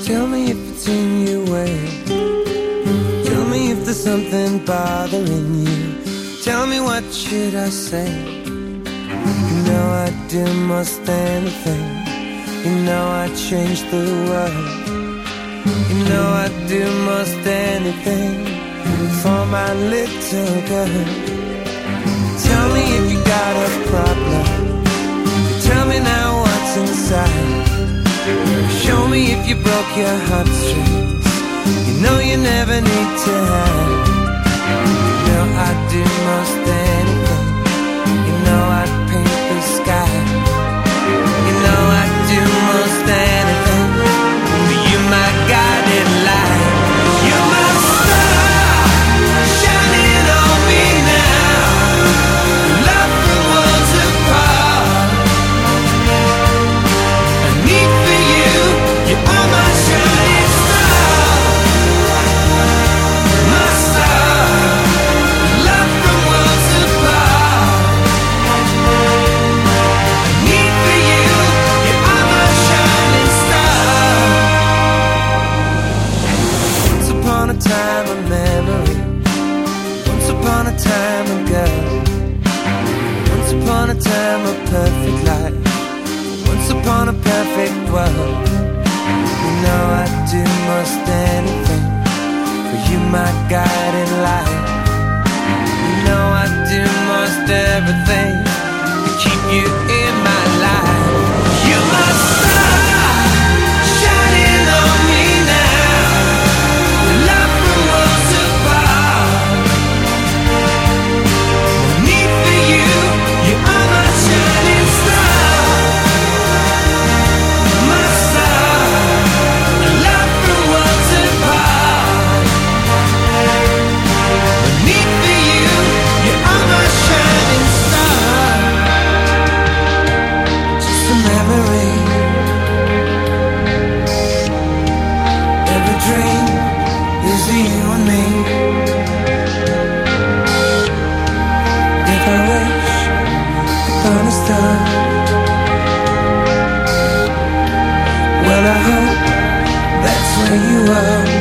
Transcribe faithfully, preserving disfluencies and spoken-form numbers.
Tell me if it's in your way. Tell me if there's something bothering you. Tell me, what should I say? You know I'd do most anything. You know I'd change the world. You know I'd do most anything for my little girl. Tell me if you got a problem. Tell me now what's inside. Show me if you broke your heartstrings. You know you never need to hide. You know I'd do most anything. You know I'd paint the sky. You know I'd do most anything. You my guiding light. You're my star, shining on me now. Love from worlds apart. I need for you. You are my shining star. My star. Love from worlds apart. I need for you. You are my shining star. Once upon a time a memory. Once upon a time a girl. Once upon a time a perfect life. Once upon a perfect world. You know I'd do most anything for you, my guiding light. You know I'd do most everything to keep you in my life. You're my star, shining on me now. Love from worlds apart. No need for you. You are my shining star. My star. Love from worlds apart. No need for you. You are my shining star. Just a memory. Every dream is you and me. If I wish upon a star, well, I hope that's where you are.